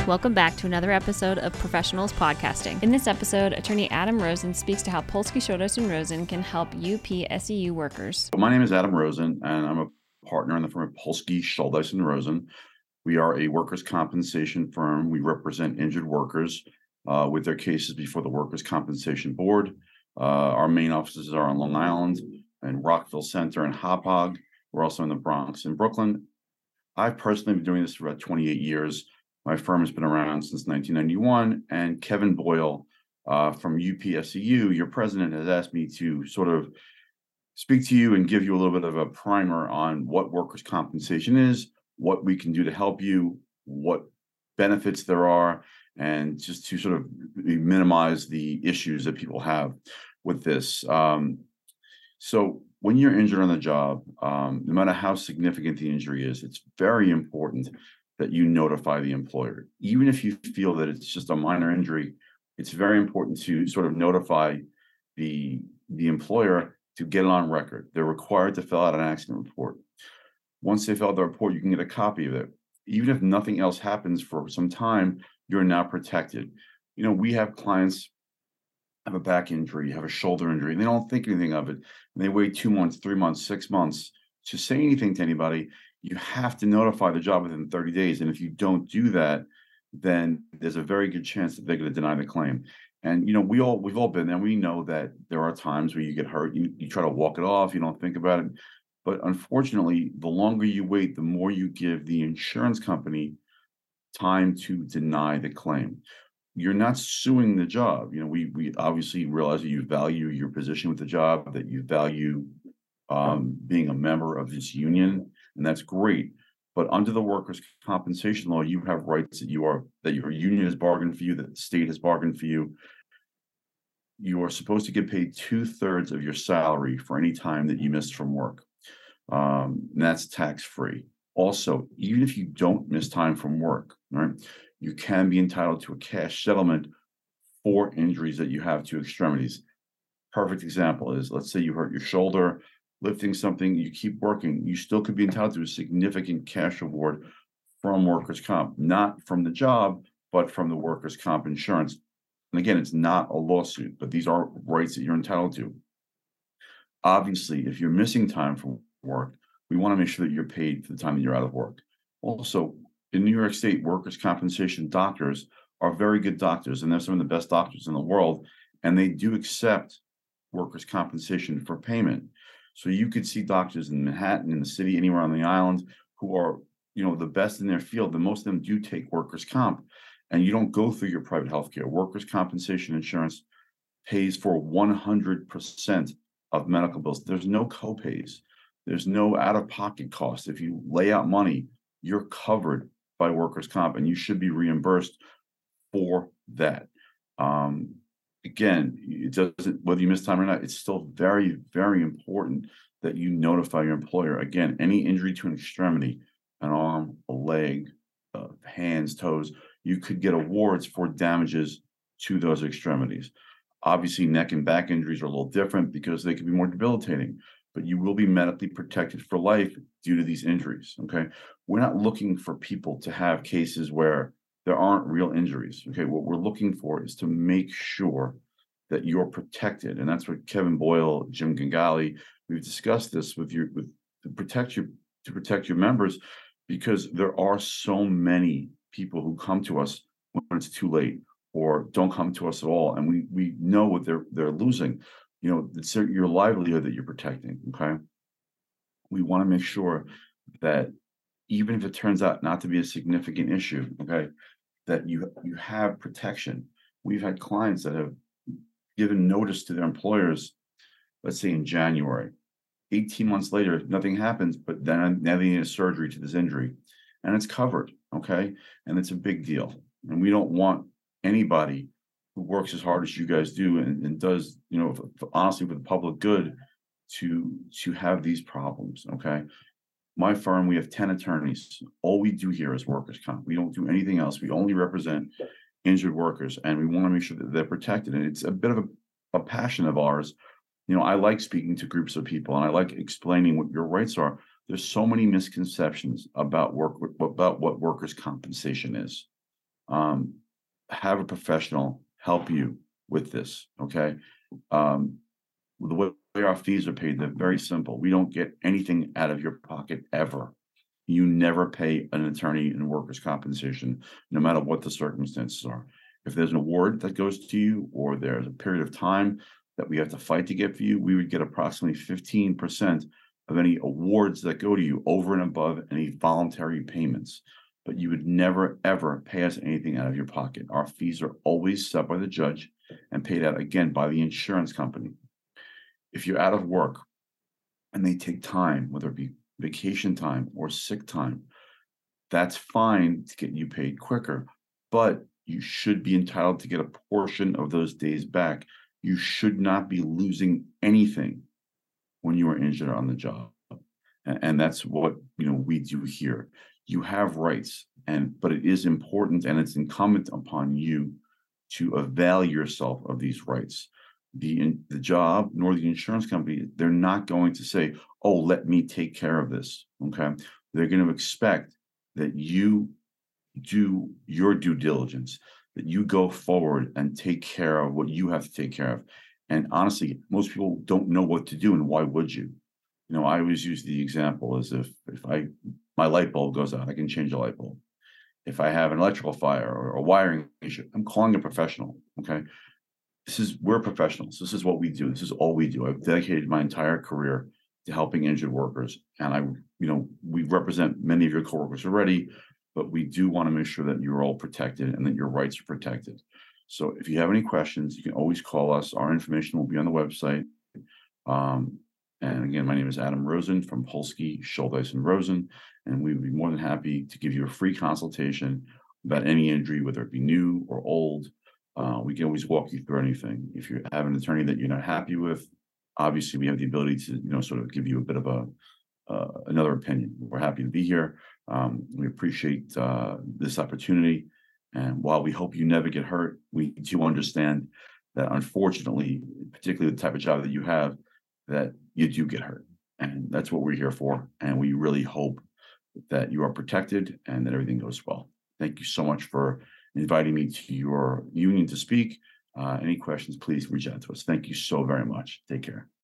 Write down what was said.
Welcome back to another episode of Professionals Podcasting. In this episode, attorney Adam Rosen speaks to how Polsky, Shodos & Rosen can help UPSEU workers. My name is Adam Rosen, and I'm a partner in the firm of Polsky, Shodos & Rosen. We are a workers' compensation firm. We represent injured workers with their cases before the Workers' Compensation Board. Our main offices are on Long Island and Rockville Center and Hauppauge. We're also in the Bronx and Brooklyn. I've personally been doing this for about 28 years. My firm has been around since 1991, and Kevin Boyle from UPSEU, your president, has asked me to sort of speak to you and give you a little bit of a primer on what workers' compensation is, what we can do to help you, what benefits there are, and just to sort of minimize the issues that people have with this. So when you're injured on the job, no matter how significant the injury is, it's very important that you notify the employer. Even if you feel that it's just a minor injury, it's very important to sort of notify the employer to get it on record. They're required to fill out an accident report. Once they fill out the report, you can get a copy of it. Even if nothing else happens for some time, you're now protected. You know, we have clients have a back injury, have a shoulder injury, and they don't think anything of it. And they wait 2 months, 3 months, 6 months to say anything to anybody. You have to notify the job within 30 days. And if you don't do that, then there's a very good chance that they're going to deny the claim. And, you know, we've all been there. We know that there are times where you get hurt, you try to walk it off, you don't think about it. But unfortunately, the longer you wait, the more you give the insurance company time to deny the claim. You're not suing the job. You know, we obviously realize that you value your position with the job, that you value being a member of this union, and that's great. But under the workers' compensation law, you have rights that your union has bargained for you, that the state has bargained for you. You are supposed to get paid 2/3 of your salary for any time that you missed from work. And that's tax-free. Also, even if you don't miss time from work, right, you can be entitled to a cash settlement for injuries that you have to extremities. Perfect example is, let's say you hurt your shoulder, lifting something, you keep working, you still could be entitled to a significant cash award from workers' comp, not from the job, but from the workers' comp insurance. And again, it's not a lawsuit, but these are rights that you're entitled to. Obviously, if you're missing time from work, we want to make sure that you're paid for the time that you're out of work. Also, in New York State, workers' compensation doctors are very good doctors, and they're some of the best doctors in the world, and they do accept workers' compensation for payment. So you could see doctors in Manhattan, in the city, anywhere on the island, who are, you know, the best in their field, and most of them do take workers' comp, and you don't go through your private healthcare. Workers' compensation insurance pays for 100% of medical bills. There's no copays. There's no out-of-pocket costs. If you lay out money, you're covered by workers' comp, and you should be reimbursed for that. Again, it doesn't, whether you miss time or not, it's still very, very important that you notify your employer. Again, any injury to an extremity, an arm, a leg, hands, toes, you could get awards for damages to those extremities. Obviously, neck and back injuries are a little different because they can be more debilitating, but you will be medically protected for life due to these injuries, okay? We're not looking for people to have cases where there aren't real injuries, okay? What we're looking for is to make sure that you're protected, and that's what Kevin Boyle, Jim Gangali, we've discussed this with you, to protect your members, because there are so many people who come to us when it's too late or don't come to us at all, and we know what they're losing. You know, it's your livelihood that you're protecting, okay? We want to make sure that even if it turns out not to be a significant issue, okay, that you have protection. We've had clients that have given notice to their employers, let's say in January. 18 months later, nothing happens, but then now they need a surgery to this injury, and it's covered, okay? And it's a big deal. And we don't want anybody who works as hard as you guys do and does, you know, honestly, for the public good, to have these problems, okay? My firm, we have 10 attorneys. All we do here is workers' comp. We don't do anything else. We only represent injured workers, and we want to make sure that they're protected. And it's a bit of a passion of ours. You know, I like speaking to groups of people, and I like explaining what your rights are. There's so many misconceptions about what workers' compensation is. um, have a professional help you with this. Okay. Um, the way our fees are paid, they're very simple. We don't get anything out of your pocket ever. You never pay an attorney in workers' compensation, no matter what the circumstances are. If there's an award that goes to you, or there's a period of time that we have to fight to get for you, we would get approximately 15% of any awards that go to you over and above any voluntary payments. But you would never, ever pay us anything out of your pocket. Our fees are always set by the judge and paid out again by the insurance company. If you're out of work and they take time, whether it be vacation time or sick time, that's fine to get you paid quicker, but you should be entitled to get a portion of those days back. You should not be losing anything when you are injured on the job. And that's what we do here. You have rights, but it is important and it's incumbent upon you to avail yourself of these rights. The job nor the insurance company, they're not going to say, oh, let me take care of this. Okay. They're going to expect that you do your due diligence, that you go forward and take care of what you have to take care of. And honestly, most people don't know what to do, and why would you? I always use the example as if my light bulb goes out, I can change a light bulb. If I have an electrical fire or a wiring issue, I'm calling a professional. Okay. We're professionals. This is what we do. This is all we do. I've dedicated my entire career to helping injured workers. And we represent many of your coworkers already, but we do want to make sure that you're all protected and that your rights are protected. So if you have any questions, you can always call us. Our information will be on the website. And again, my name is Adam Rosen from Polsky, Schuldeis, and Rosen, and we would be more than happy to give you a free consultation about any injury, whether it be new or old. We can always walk you through anything. If you have an attorney that you're not happy with, obviously we have the ability to sort of give you a bit of another opinion. We're happy to be here. We appreciate this opportunity, and while we hope you never get hurt, we do understand that unfortunately, particularly the type of job that you have, that you do get hurt, and that's what we're here for. And we really hope that you are protected and that everything goes well. Thank you so much for inviting me to your union to speak. Any questions, please reach out to us. Thank you so very much. Take care.